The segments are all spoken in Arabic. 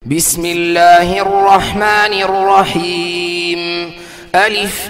بسم الله الرحمن الرحيم. ألف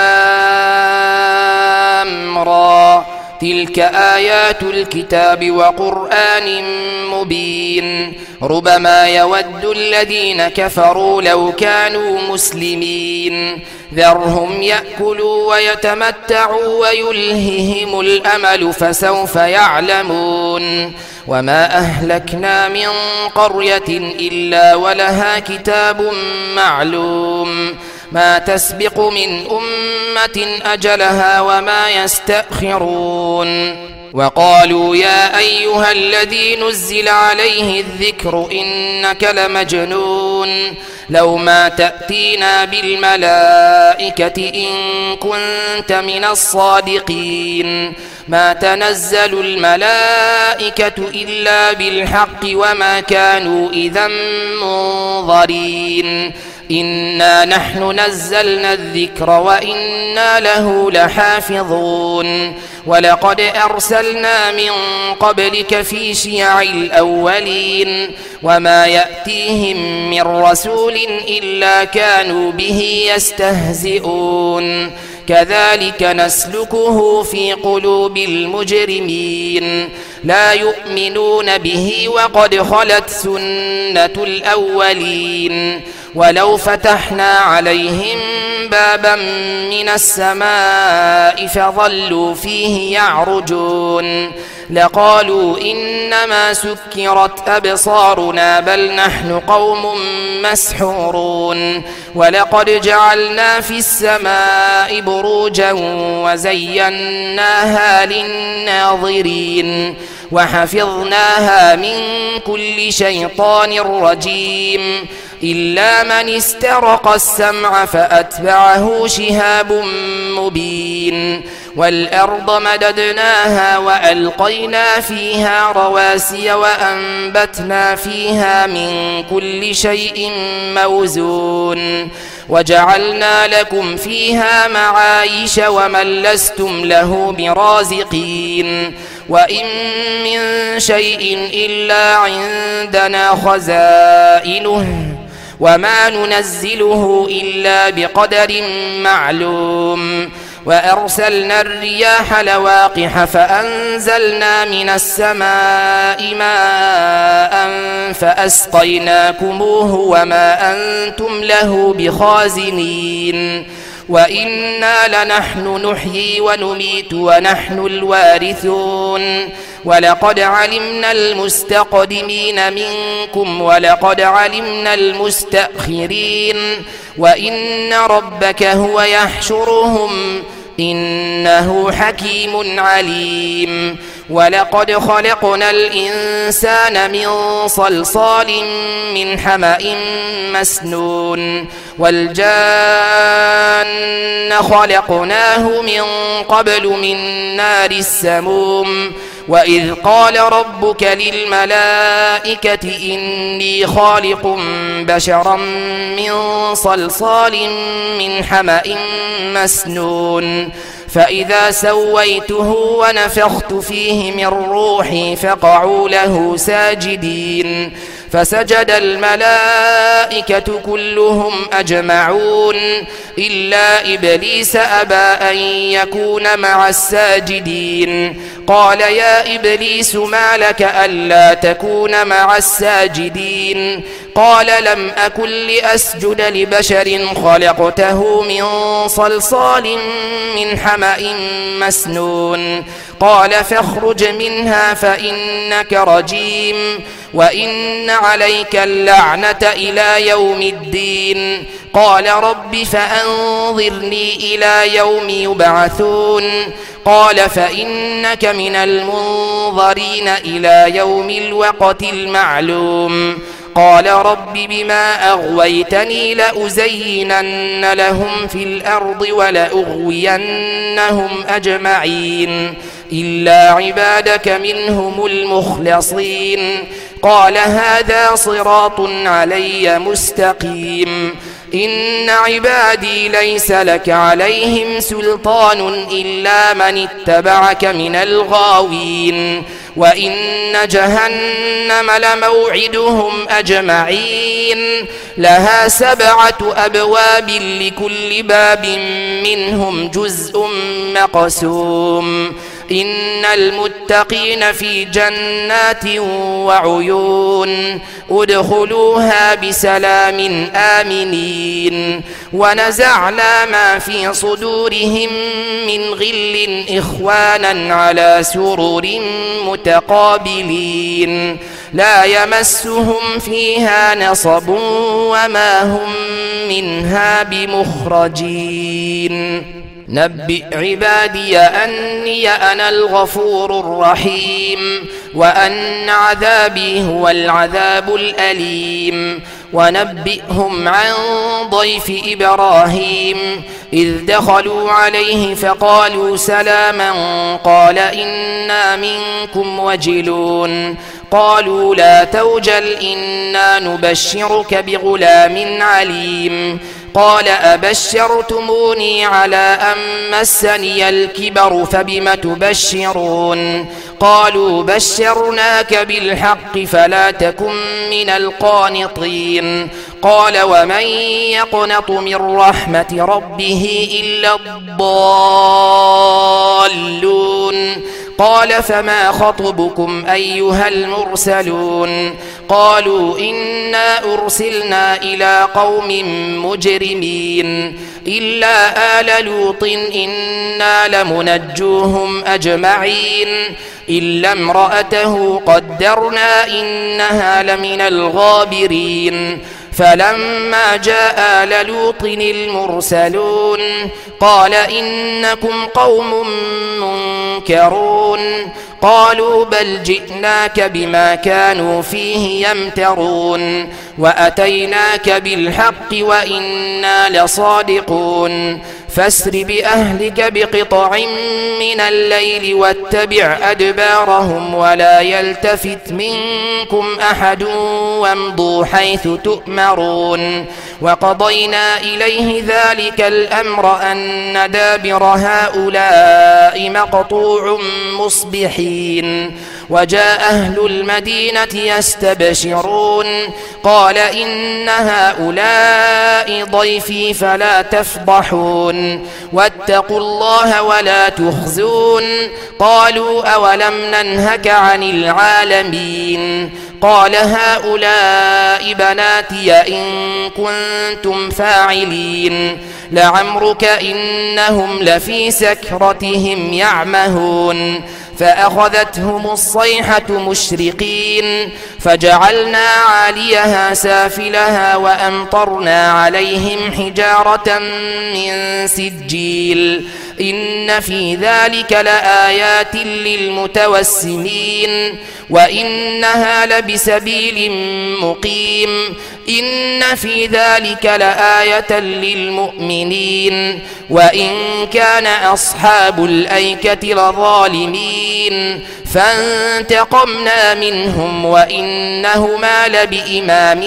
لام را، تلك آيات الكتاب وقرآن مبين. ربما يود الذين كفروا لو كانوا مسلمين. ذرهم يأكلوا ويتمتعوا ويلههم الأمل فسوف يعلمون. وما أهلكنا من قرية إلا ولها كتاب معلوم. ما تسبق من أمة أجلها وما يستأخرون. وقالوا يا أيها الذي نزل عليه الذكر إنك لمجنون. لو ما تأتينا بالملائكة إن كنت من الصادقين. ما تنزل الملائكة إلا بالحق وما كانوا إذا منظرين. إنا نحن نزلنا الذكر وإنا له لحافظون. ولقد أرسلنا من قبلك في شيع الأولين. وما يأتيهم من رسول إلا كانوا به يستهزئون. كذلك نسلكه في قلوب المجرمين. لا يؤمنون به وقد خلت سنة الأولين. ولو فتحنا عليهم بابا من السماء فظلوا فيه يعرجون لقالوا إنما سكرت أبصارنا بل نحن قوم مسحورون. ولقد جعلنا في السماء بروجا وزيناها للناظرين وحفظناها من كل شيطان رجيم إلا من استرق السمع فأتبعه شهاب مبين. والأرض مددناها وألقينا فيها رواسي وأنبتنا فيها من كل شيء موزون. وجعلنا لكم فيها معايش ومن لستم له برازقين. وإن من شيء إلا عندنا خزائنه وما ننزله إلا بقدر معلوم. وأرسلنا الرياح لواقح فأنزلنا من السماء ماء فأسقيناكموه وما أنتم له بخازنين. وإنا لنحن نحيي ونميت ونحن الوارثون. ولقد علمنا المستقدمين منكم ولقد علمنا المستأخرين. وإن ربك هو يحشرهم إنه حكيم عليم. ولقد خلقنا الإنسان من صلصال من حمأ مسنون. والجان خلقناه من قبل من نار السموم. وإذ قال ربك للملائكة إني خالق بشرا من صلصال من حمأ مسنون. فإذا سويته ونفخت فيه من روحي فقعوا له ساجدين. فسجد الملائكة كلهم أجمعون إلا إبليس أبى أن يكون مع الساجدين. قال يا إبليس ما لك ألا تكون مع الساجدين؟ قال لم أكن لأسجد لبشر خلقته من صلصال من حمأ مسنون. قال فاخرج منها فإنك رجيم وإن عليك اللعنة إلى يوم الدين. قال رب فأنظرني إلى يوم يبعثون. قال فإنك من المنظرين إلى يوم الوقت المعلوم. قال رب بما أغويتني لأزينن لهم في الأرض ولأغوينهم أجمعين إلا عبادك منهم المخلصين. قال هذا صراط علي مستقيم. إن عبادي ليس لك عليهم سلطان إلا من اتبعك من الغاوين. وإن جهنم لموعدهم أجمعين لها 7 أبواب لكل باب منهم جزء مقسوم إن المتقين في جنات وعيون ادخلوها بسلام آمنين ونزعنا ما في صدورهم من غل إخوانا على سرر متقابلين لا يمسهم فيها نصب وما هم منها بمخرجين نبئ عبادي أني أنا الغفور الرحيم وأن عذابي هو العذاب الأليم ونبئهم عن ضيف إبراهيم إذ دخلوا عليه فقالوا سلاما قال إنا منكم وجلون قالوا لا توجل إنا نبشرك بغلام عليم قال أبشرتموني على أن مسني الكبر فبم تبشرون قالوا بشرناك بالحق فلا تكن من القانطين قال ومن يقنط من رحمة ربه إلا الضالون قال فما خطبكم أيها المرسلون قالوا إنا أرسلنا إلى قوم مجرمين إلا آل لوط إنا لمنجوهم أجمعين إلا امرأته قدرنا إنها لمن الغابرين فلما جاء آل لوط المرسلون قال إنكم قوم منكرون قالوا بل جئناك بما كانوا فيه يمترون وأتيناك بالحق وإنا لصادقون فاسر بأهلك بقطع من الليل واتبع أدبارهم ولا يلتفت منكم أحد وامضوا حيث تؤمرون وقضينا إليه ذلك الأمر أن دابر هؤلاء مقطوع مصبحين وجاء أهل المدينة يستبشرون قال إن هؤلاء ضيفي فلا تفضحون واتقوا الله ولا تخزون قالوا أولم ننهك عن العالمين قال هؤلاء بناتي إن كنتم فاعلين لعمرك إنهم لفي سكرتهم يعمهون فأخذتهم الصيحة مشرقين فجعلنا عاليها سافلها وأمطرنا عليهم حجارة من سجيل إن في ذلك لآيات للمتوسمين وإنها لبسبيل مقيم إن في ذلك لآية للمؤمنين وإن كان أصحاب الأيكة لظالمين فانتقمنا منهم وإنهما لبإمام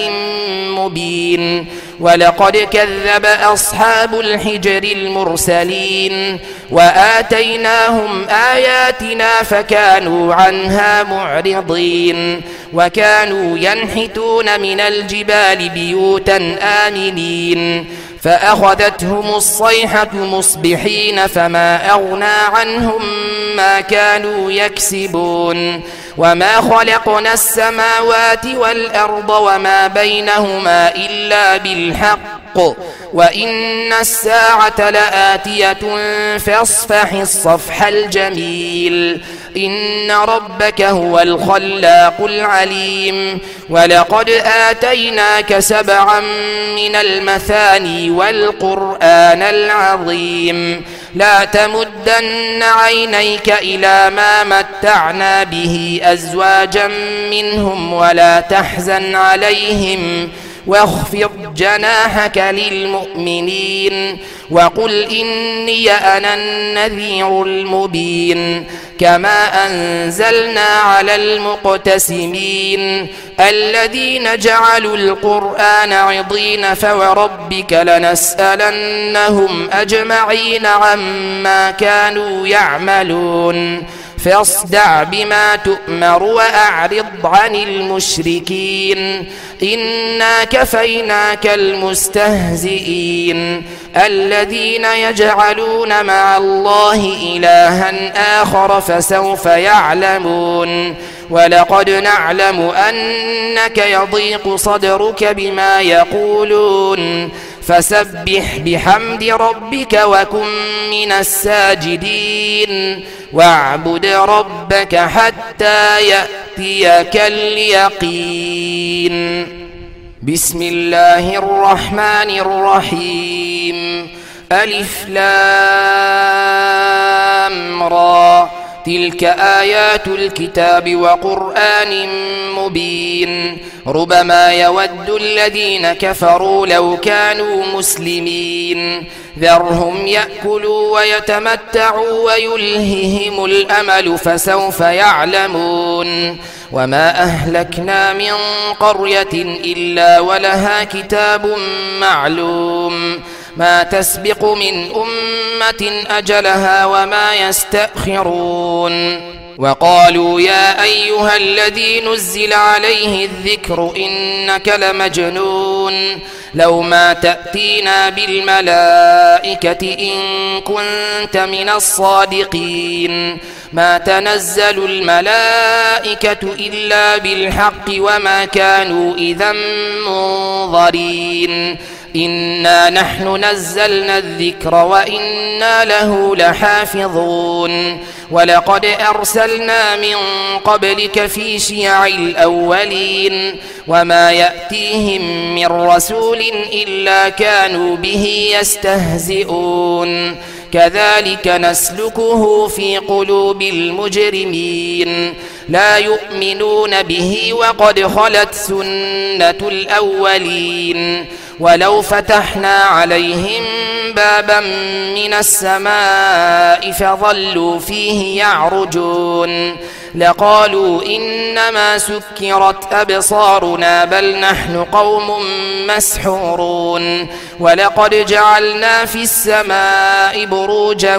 مبين ولقد كذب أصحاب الحجر المرسلين وآتيناهم آياتنا فكانوا عنها معرضين وكانوا ينحتون من الجبال بيوتا آمنين فأخذتهم الصيحة مصبحين فما أغنى عنهم ما كانوا يكسبون وما خلقنا السماوات والأرض وما بينهما إلا بالحق وإن الساعة لآتية فاصفح الصفح الجميل إن ربك هو الخلاق العليم ولقد آتيناك 7 من المثاني والقرآن العظيم لا تمدن عينيك إلى ما متعنا به أزواجا منهم ولا تحزن عليهم واخفض جناحك للمؤمنين وقل إني أنا النذير المبين كما أنزلنا على المقتسمين الذين جعلوا القرآن عضين فوربك لنسألنهم أجمعين عما كانوا يعملون فاصدع بما تؤمر وأعرض عن المشركين إنا كفيناك المستهزئين الذين يجعلون مع الله إلها آخر فسوف يعلمون ولقد نعلم أنك يضيق صدرك بما يقولون فسبح بحمد ربك وكن من الساجدين واعبد ربك حتى يأتيك اليقين. بسم الله الرحمن الرحيم. ألف لام را تلك آيات الكتاب وقرآن مبين ربما يود الذين كفروا لو كانوا مسلمين ذرهم يأكلوا ويتمتعوا ويلههم الأمل فسوف يعلمون وما أهلكنا من قرية إلا ولها كتاب معلوم ما تسبق من أمة أجلها وما يستأخرون وقالوا يا أيها الذي نزل عليه الذكر إنك لمجنون لو ما تأتينا بالملائكة إن كنت من الصادقين ما تنزل الملائكة إلا بالحق وما كانوا إذا منظرين إنا نحن نزلنا الذكر وإنا له لحافظون ولقد أرسلنا من قبلك في شيع الأولين وما يأتيهم من رسول إلا كانوا به يستهزئون كذلك نسلكه في قلوب المجرمين لا يؤمنون به وقد خلت سنة الأولين ولو فتحنا عليهم بابا من السماء فظلوا فيه يعرجون لقالوا إنما سكرت أبصارنا بل نحن قوم مسحورون ولقد جعلنا في السماء بروجا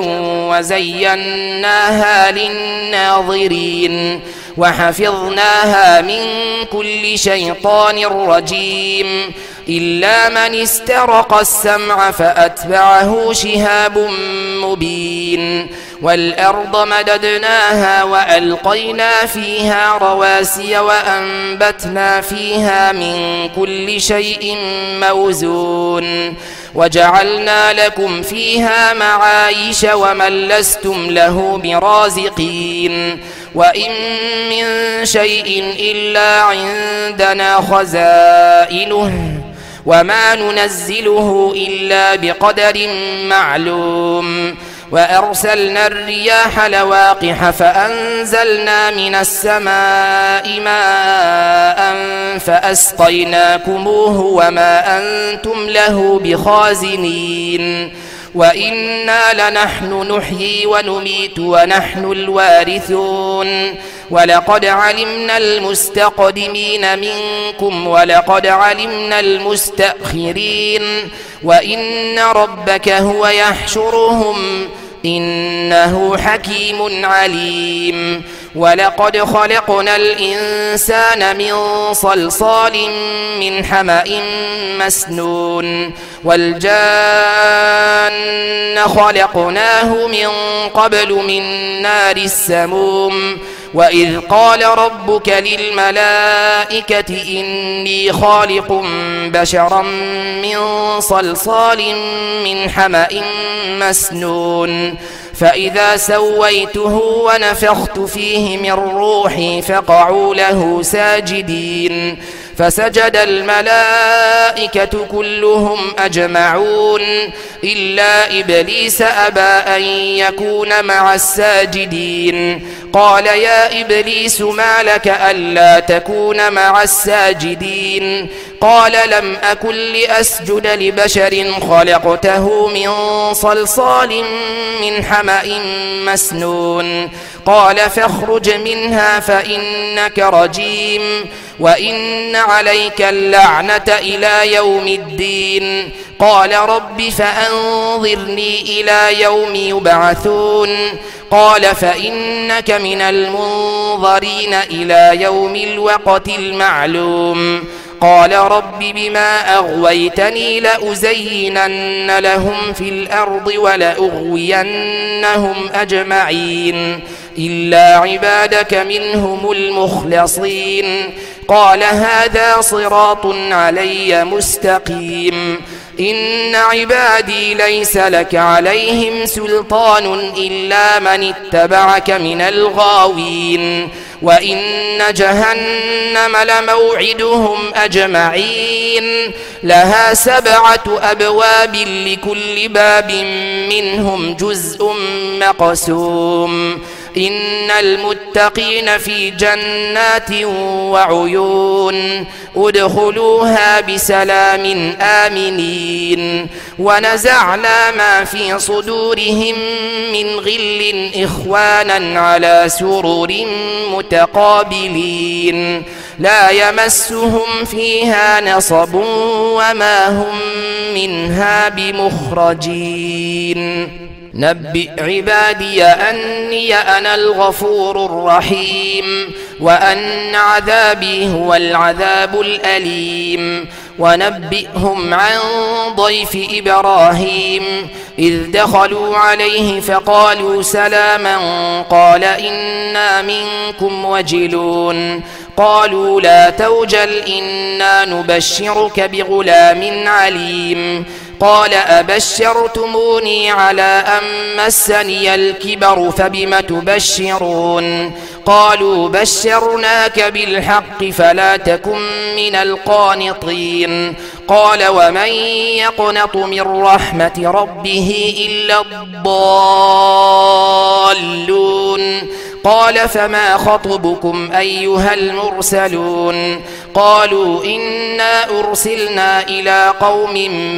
وزيناها للناظرين وحفظناها من كل شيطان رجيم إلا من استرق السمع فأتبعه شهاب مبين والأرض مددناها وألقينا فيها رواسي وأنبتنا فيها من كل شيء موزون وجعلنا لكم فيها معايش ومن لستم له برازقين وإن من شيء إلا عندنا خزائنه وما ننزله إلا بقدر معلوم وأرسلنا الرياح لواقح فأنزلنا من السماء ماء فأسقيناكموه وما أنتم له بخازنين وإنا لنحن نحيي ونميت ونحن الوارثون ولقد علمنا المستقدمين منكم ولقد علمنا المستأخرين وإن ربك هو يحشرهم إنه حكيم عليم ولقد خلقنا الإنسان من صلصال من حمأ مسنون والجان خلقناه من قبل من نار السموم وإذ قال ربك للملائكة إني خالق بشرا من صلصال من حمأ مسنون فإذا سويته ونفخت فيه من روحي فقعوا له ساجدين فسجد الملائكة كلهم أجمعون إلا إبليس أبى أن يكون مع الساجدين قال يا إبليس ما لك ألا تكون مع الساجدين قال لم أكن لأسجد لبشر خلقته من صلصال من حمأ مسنون قال فاخرج منها فإنك رجيم وإن عليك اللعنة إلى يوم الدين. قال رب فأنظرني إلى يوم يبعثون. قال فإنك من المنظرين إلى يوم الوقت المعلوم. قال رب بما أغويتني لأزينن لهم في الأرض ولأغوينهم أجمعين إلا عبادك منهم المخلصين. قال هذا صراط علي مستقيم. إن عبادي ليس لك عليهم سلطان إلا من اتبعك من الغاوين. وإن جهنم لموعدهم أجمعين لها 7 أبواب لكل باب منهم جزء مقسوم. إن المتقين في جنات وعيون ادخلوها بسلام آمنين. ونزعنا ما في صدورهم من غل إخوانا على سرر متقابلين لا يمسهم فيها نصب وما هم منها بمخرجين. نبئ عبادي أني أنا الغفور الرحيم وأن عذابي هو العذاب الأليم. ونبئهم عن ضيف إبراهيم إذ دخلوا عليه فقالوا سلاما قال إنا منكم وجلون. قالوا لا توجل إنا نبشرك بغلام عليم. قال أبشرتموني على أن مسني الكبر فبم تبشرون. قالوا بشرناك بالحق فلا تكن من القانطين. قال ومن يقنط من رحمة ربه إلا الضالون. قال فما خطبكم أيها المرسلون؟ قالوا إنا أرسلنا إلى قوم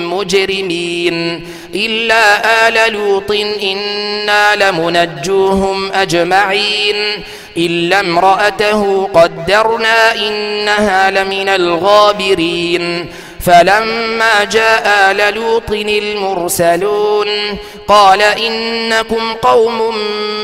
مجرمين إلا آل لوط إنا لمنجوهم أجمعين إلا امرأته قدرنا إنها لمن الغابرين. فلما جاء آل لوط المرسلون قال إنكم قوم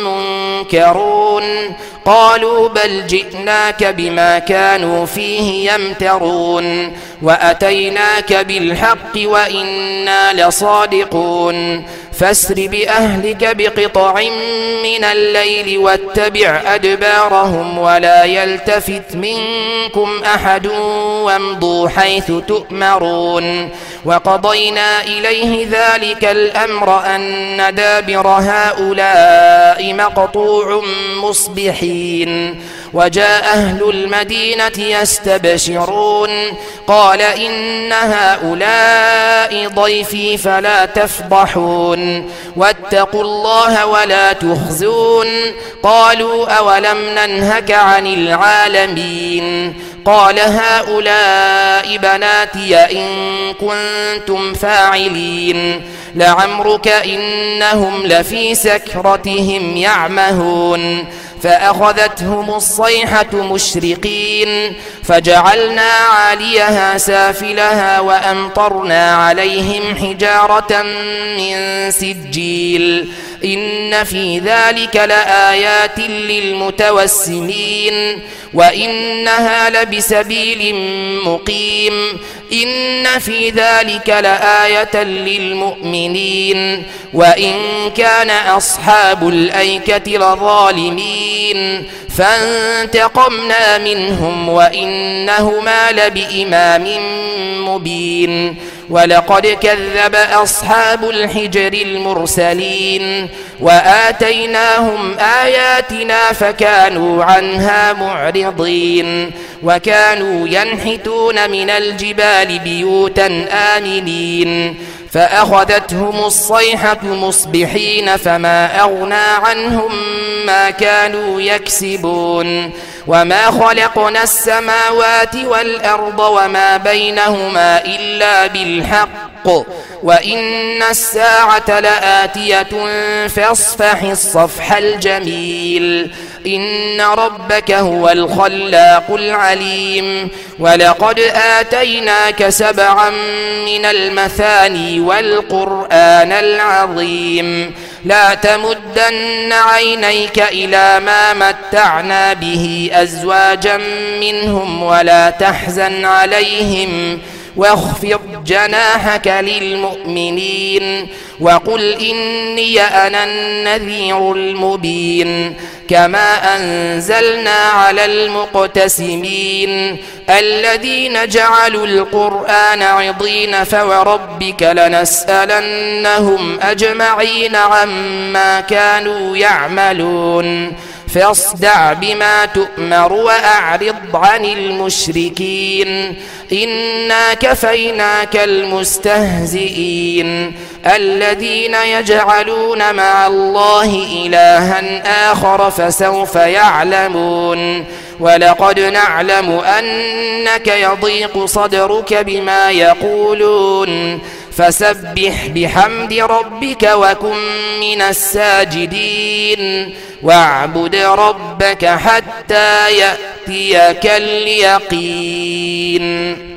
منكرون. قالوا بل جئناك بما كانوا فيه يمترون وأتيناك بالحق وإنا لصادقون. فاسر بأهلك بقطع من الليل واتبع أدبارهم ولا يلتفت منكم أحد وامضوا حيث تؤمرون. وقضينا إليه ذلك الأمر أن دابر هؤلاء مقطوع مصبحين. وجاء أهل المدينة يستبشرون قال إن هؤلاء ضيفي فلا تفضحون واتقوا الله ولا تخزون. قالوا أولم ننهك عن العالمين؟ قال هؤلاء بناتي إن كنتم فاعلين. لعمرك إنهم لفي سكرتهم يعمهون. فأخذتهم الصيحة مشرقين فجعلنا عاليها سافلها وأمطرنا عليهم حجارة من سجيل. إن في ذلك لآيات للمتوسمين وإنها لبسبيل مقيم. إن في ذلك لآية للمؤمنين وإن كان أصحاب الأيكة لظالمين فانتقمنا منهم وإنهما لبإمام مبين. ولقد كذب أصحاب الحجر المرسلين وآتيناهم آياتنا فكانوا عنها معرضين. وكانوا ينحتون من الجبال بيوتا آمنين فأخذتهم الصيحة مصبحين فما أغنى عنهم ما كانوا يكسبون. وما خلقنا السماوات والأرض وما بينهما إلا بالحق وإن الساعة لآتية فاصفح الصفح الجميل. إن ربك هو الخلاق العليم ولقد آتيناك 7 من المثاني والقرآن العظيم لا تمدن عينيك إلى ما متعنا به أزواجا منهم ولا تحزن عليهم واخفض جناحك للمؤمنين وقل إني أنا النذير المبين كما أنزلنا على المقتسمين الذين جعلوا القرآن عضين فوربك لنسألنهم أجمعين عما كانوا يعملون فاصدع بما تؤمر وأعرض عن المشركين إنا كفيناك المستهزئين الذين يجعلون مع الله إلها آخر فسوف يعلمون ولقد نعلم أنك يضيق صدرك بما يقولون فسبح بحمد ربك وكن من الساجدين واعبد ربك حتى يأتيك اليقين.